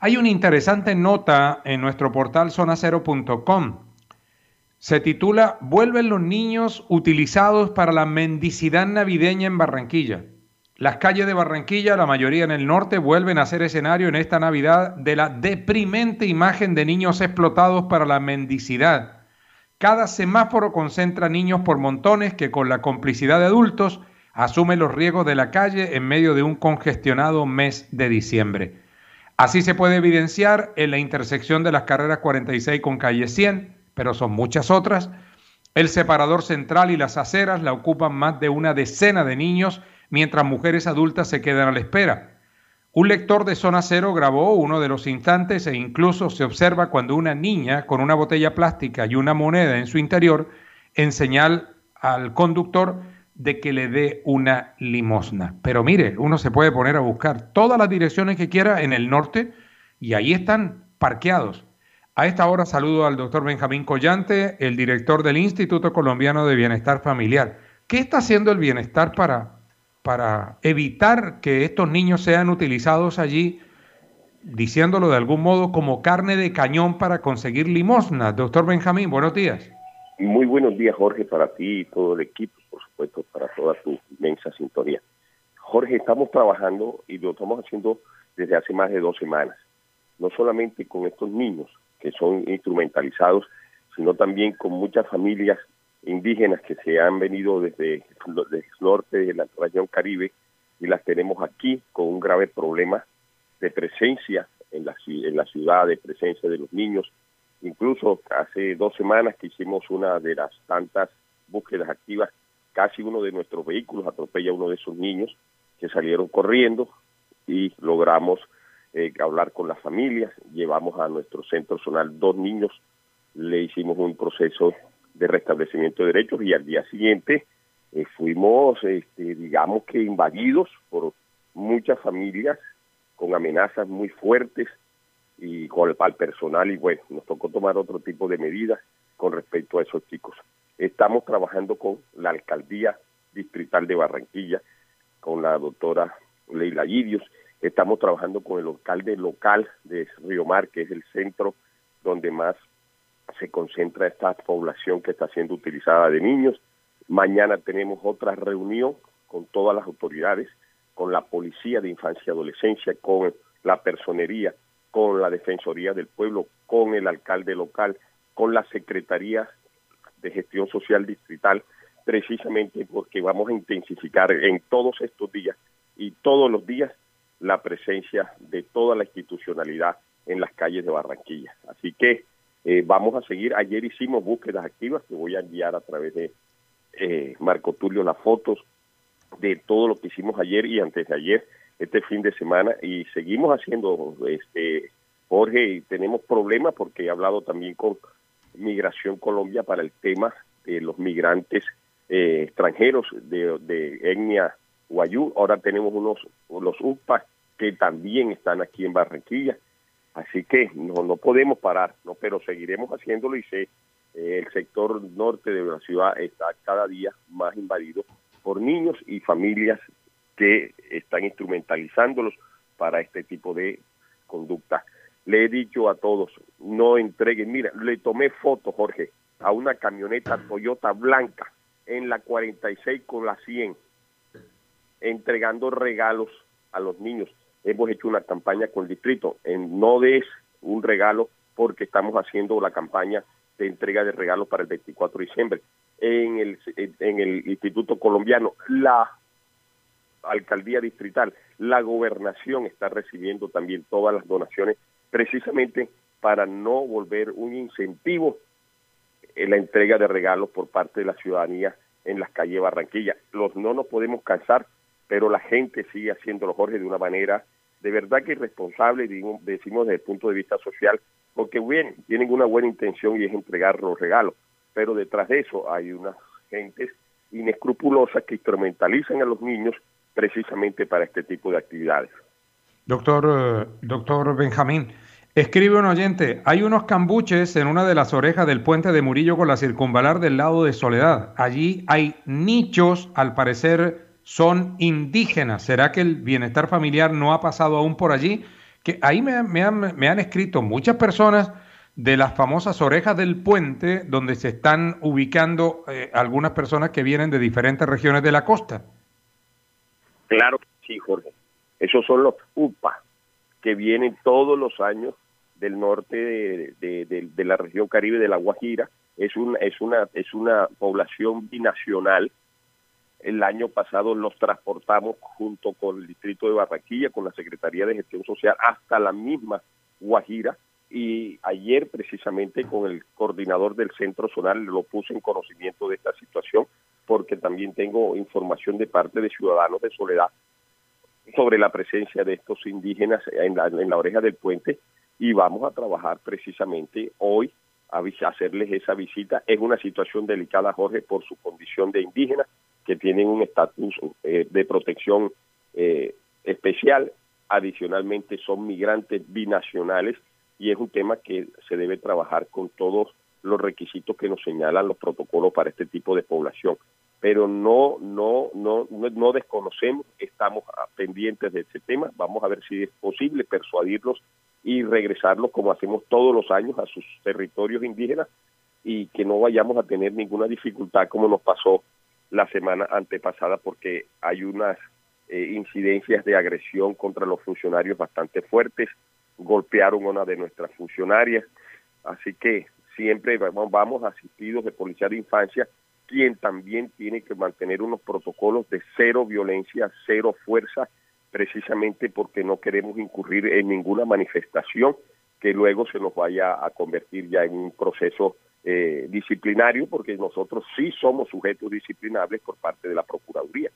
Hay una interesante nota en nuestro portal zonacero.com. Se titula "Vuelven los niños utilizados para la mendicidad navideña en Barranquilla". Las calles de Barranquilla, la mayoría en el norte, vuelven a ser escenario en esta Navidad de la deprimente imagen de niños explotados para la mendicidad. Cada semáforo concentra niños por montones que, con la complicidad de adultos, asumen los riesgos de la calle en medio de un congestionado mes de diciembre. Así se puede evidenciar en la intersección de las carreras 46 con calle 100, pero son muchas otras. El separador central y las aceras la ocupan más de una decena de niños, mientras mujeres adultas se quedan a la espera. Un lector de Zona Cero grabó uno de los instantes e incluso se observa cuando una niña con una botella plástica y una moneda en su interior en señal al conductor de que le dé una limosna. Pero mire, uno se puede poner a buscar todas las direcciones que quiera en el norte y ahí están parqueados. A esta hora saludo al doctor Benjamín Collante, el director del Instituto Colombiano de Bienestar Familiar. ¿Qué está haciendo el bienestar para evitar que estos niños sean utilizados allí, diciéndolo de algún modo, como carne de cañón para conseguir limosnas? Doctor Benjamín, buenos días. Muy buenos días, Jorge, para ti y todo el equipo, por supuesto, para toda tu inmensa sintonía. Jorge, estamos trabajando y lo estamos haciendo desde hace más de 2 semanas, no solamente con estos niños que son instrumentalizados, sino también con muchas familias indígenas que se han venido desde el norte de la región Caribe y las tenemos aquí con un grave problema de presencia en la ciudad, de presencia de los niños. Incluso hace 2 semanas que hicimos una de las tantas búsquedas activas, casi uno de nuestros vehículos atropella a uno de esos niños que salieron corriendo y logramos hablar con las familias. Llevamos a nuestro centro zonal 2 niños, le hicimos un proceso de restablecimiento de derechos y al día siguiente fuimos, digamos que invadidos por muchas familias con amenazas muy fuertes y al personal, y bueno, nos tocó tomar otro tipo de medidas con respecto a esos chicos. Estamos trabajando con la Alcaldía Distrital de Barranquilla, con la doctora Leila Gidios, estamos trabajando con el alcalde local de Río Mar, que es el centro donde más se concentra esta población que está siendo utilizada de niños. Mañana tenemos otra reunión con todas las autoridades, con la Policía de Infancia y Adolescencia, con la Personería, con la Defensoría del Pueblo, con el alcalde local, con la Secretaría de Gestión Social Distrital, precisamente porque vamos a intensificar en todos estos días y todos los días la presencia de toda la institucionalidad en las calles de Barranquilla. Así que vamos a seguir. Ayer hicimos búsquedas activas, que voy a enviar a través de Marco Tulio las fotos de todo lo que hicimos ayer y antes de ayer, este fin de semana, y seguimos haciendo, Jorge, y tenemos problemas porque he hablado también con Migración Colombia para el tema de los migrantes extranjeros de etnia Guayú. Ahora tenemos los UPA que también están aquí en Barranquilla, así que no podemos parar, no, pero seguiremos haciéndolo y el sector norte de la ciudad está cada día más invadido por niños y familias que están instrumentalizándolos para este tipo de conducta. Le he dicho a todos, no entreguen. Mira, le tomé foto, Jorge, a una camioneta Toyota blanca en la 46 con la 100, entregando regalos a los niños. Hemos hecho una campaña con el distrito, no des un regalo porque estamos haciendo la campaña de entrega de regalos para el 24 de diciembre. En el Instituto Colombiano, la Alcaldía Distrital, la Gobernación está recibiendo también todas las donaciones precisamente para no volver un incentivo en la entrega de regalos por parte de la ciudadanía en las calles de Barranquilla. No nos podemos cansar, pero la gente sigue haciéndolo, Jorge, de una manera de verdad que irresponsable, decimos desde el punto de vista social, porque bien, tienen una buena intención y es entregar los regalos, pero detrás de eso hay unas gentes inescrupulosas que instrumentalizan a los niños precisamente para este tipo de actividades. Doctor Benjamín, escribe un oyente: hay unos cambuches en una de las orejas del puente de Murillo con la circunvalar del lado de Soledad. Allí hay nichos, al parecer son indígenas. ¿Será que el bienestar familiar no ha pasado aún por allí? que ahí me han escrito muchas personas de las famosas orejas del puente, donde se están ubicando algunas personas que vienen de diferentes regiones de la costa. Claro que sí, Jorge. Esos son los UPA, que vienen todos los años del norte de la región Caribe de La Guajira. Es una población binacional. El año pasado los transportamos junto con el distrito de Barranquilla, con la Secretaría de Gestión Social, hasta la misma Guajira, y ayer precisamente con el coordinador del centro zonal lo puse en conocimiento de esta situación, porque también tengo información de parte de Ciudadanos de Soledad sobre la presencia de estos indígenas en la oreja del puente, y vamos a trabajar precisamente hoy a hacerles esa visita. Es una situación delicada, Jorge, por su condición de indígena, que tienen un estatus de protección especial. Adicionalmente son migrantes binacionales, y es un tema que se debe trabajar con todos los requisitos que nos señalan los protocolos para este tipo de población. Pero no desconocemos, estamos pendientes de este tema. Vamos a ver si es posible persuadirlos y regresarlos, como hacemos todos los años, a sus territorios indígenas, y que no vayamos a tener ninguna dificultad como nos pasó la semana antepasada, porque hay unas incidencias de agresión contra los funcionarios bastante fuertes. Golpearon a una de nuestras funcionarias, así que siempre vamos asistidos de Policía de Infancia, quien también tiene que mantener unos protocolos de cero violencia, cero fuerza, precisamente porque no queremos incurrir en ninguna manifestación que luego se nos vaya a convertir ya en un proceso disciplinario, porque nosotros sí somos sujetos disciplinables por parte de la Procuraduría.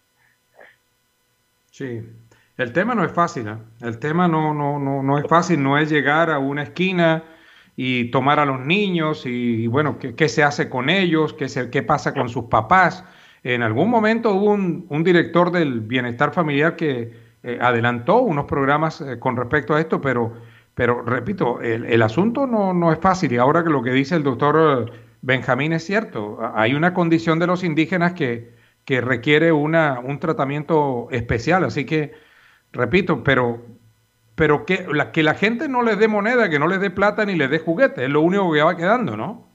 Sí, el tema no es fácil, ¿eh? El tema no es fácil, no es llegar a una esquina y tomar a los niños y bueno, ¿qué se hace con ellos? ¿Qué pasa con sus papás? En algún momento hubo un director del bienestar familiar que adelantó unos programas con respecto a esto, pero repito, el asunto no es fácil, y ahora que lo que dice el doctor Benjamín es cierto. Hay una condición de los indígenas que requiere un tratamiento especial, así que, repito, pero que la gente no les dé moneda, que no les dé plata ni les dé juguete, es lo único que va quedando, ¿no?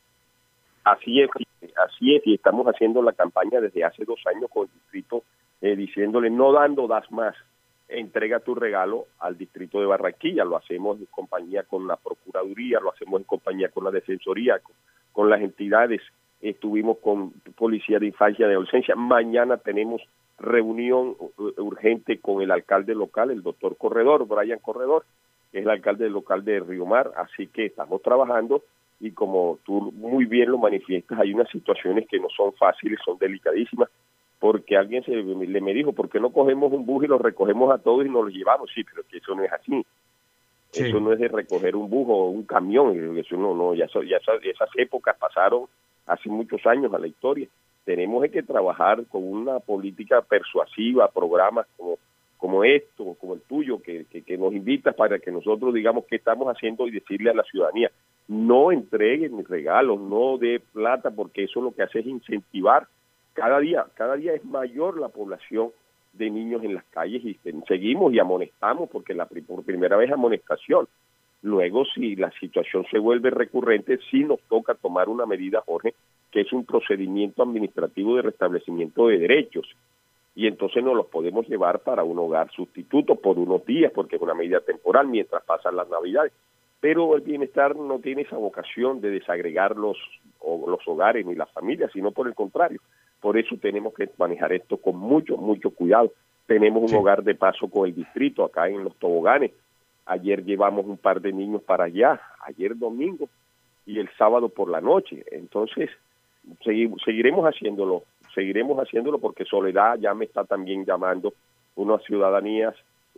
Así es, y estamos haciendo la campaña desde hace 2 años con el distrito, diciéndole: no dando das más, entrega tu regalo al distrito de Barranquilla. Lo hacemos en compañía con la Procuraduría, lo hacemos en compañía con la Defensoría, con las entidades. Estuvimos con Policía de Infancia, de Adolescencia. Mañana tenemos reunión urgente con el alcalde local, el doctor Corredor, Brian Corredor, que es el alcalde local de Río Mar. Así que estamos trabajando, y como tú muy bien lo manifiestas, hay unas situaciones que no son fáciles, son delicadísimas, porque alguien me dijo: ¿por qué no cogemos un bus y los recogemos a todos y nos los llevamos? Sí, pero que eso no es así. Sí. Eso no es de recoger un bus o un camión, eso no, esas épocas pasaron hace muchos años a la historia. Tenemos que trabajar con una política persuasiva, programas como esto, como el tuyo, que nos invitas para que nosotros digamos qué estamos haciendo y decirle a la ciudadanía: no entreguen regalos, no dé plata, porque eso lo que hace es incentivar. Cada día es mayor la población de niños en las calles, y seguimos y amonestamos, porque por primera vez amonestación. Luego, si la situación se vuelve recurrente, sí nos toca tomar una medida, Jorge, que es un procedimiento administrativo de restablecimiento de derechos, y entonces nos los podemos llevar para un hogar sustituto por unos días, porque es una medida temporal mientras pasan las Navidades. Pero el bienestar no tiene esa vocación de desagregar los hogares ni las familias, sino por el contrario. Por eso tenemos que manejar esto con mucho cuidado. Tenemos un hogar de paso con el distrito acá en Los Toboganes. Ayer llevamos un par de niños para allá, ayer domingo, y el sábado por la noche. Entonces, seguiremos haciéndolo, porque Soledad ya me está también llamando unos ciudadanos,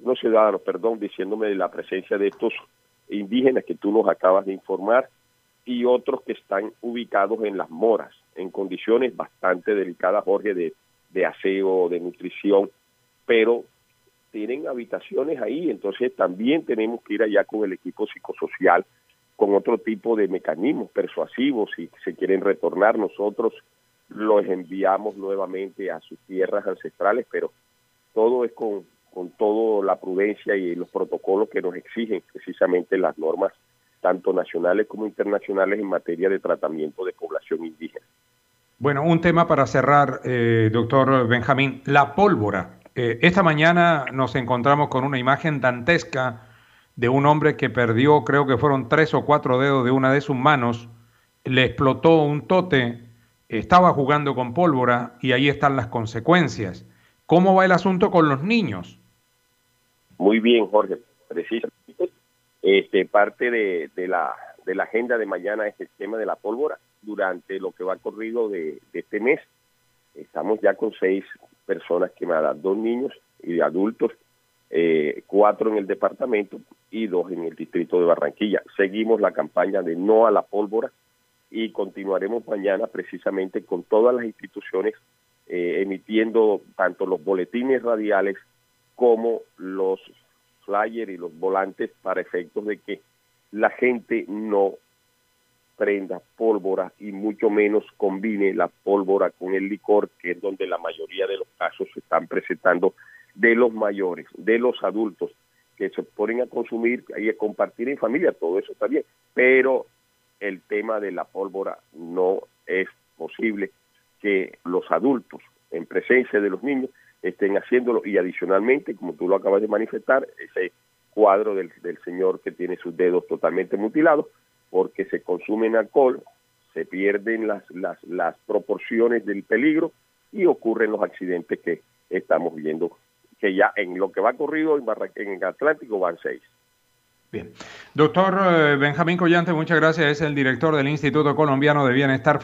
diciéndome de la presencia de estos indígenas que tú nos acabas de informar, y otros que están ubicados en Las Moras, en condiciones bastante delicadas, Jorge, de aseo, de nutrición, pero tienen habitaciones ahí. Entonces también tenemos que ir allá con el equipo psicosocial, con otro tipo de mecanismos persuasivos. Si se quieren retornar, nosotros los enviamos nuevamente a sus tierras ancestrales, pero todo es con con toda la prudencia y los protocolos que nos exigen precisamente las normas tanto nacionales como internacionales en materia de tratamiento de población indígena. Bueno, un tema para cerrar, doctor Benjamín, la pólvora. Esta mañana nos encontramos con una imagen dantesca de un hombre que perdió, creo que fueron 3 o 4 dedos de una de sus manos, le explotó un tote, estaba jugando con pólvora y ahí están las consecuencias. ¿Cómo va el asunto con los niños? Muy bien, Jorge, precisamente. Parte de la agenda de mañana es el tema de la pólvora. Durante lo que va corrido de este mes, estamos ya con 6 personas quemadas, 2 niños y de adultos, 4 en el departamento y 2 en el distrito de Barranquilla. Seguimos la campaña de no a la pólvora y continuaremos mañana precisamente con todas las instituciones emitiendo tanto los boletines radiales como los flyers y los volantes para efectos de que la gente no prenda pólvora y mucho menos combine la pólvora con el licor, que es donde la mayoría de los casos se están presentando de los mayores, de los adultos que se ponen a consumir y a compartir en familia. Todo eso está bien, pero el tema de la pólvora no es posible que los adultos en presencia de los niños estén haciéndolo, y adicionalmente, como tú lo acabas de manifestar, ese cuadro del señor que tiene sus dedos totalmente mutilados, porque se consumen alcohol, se pierden las proporciones del peligro y ocurren los accidentes que estamos viendo, que ya en lo que va corrido en el Atlántico van 6. Bien. Doctor Benjamín Collante, muchas gracias. Es el director del Instituto Colombiano de Bienestar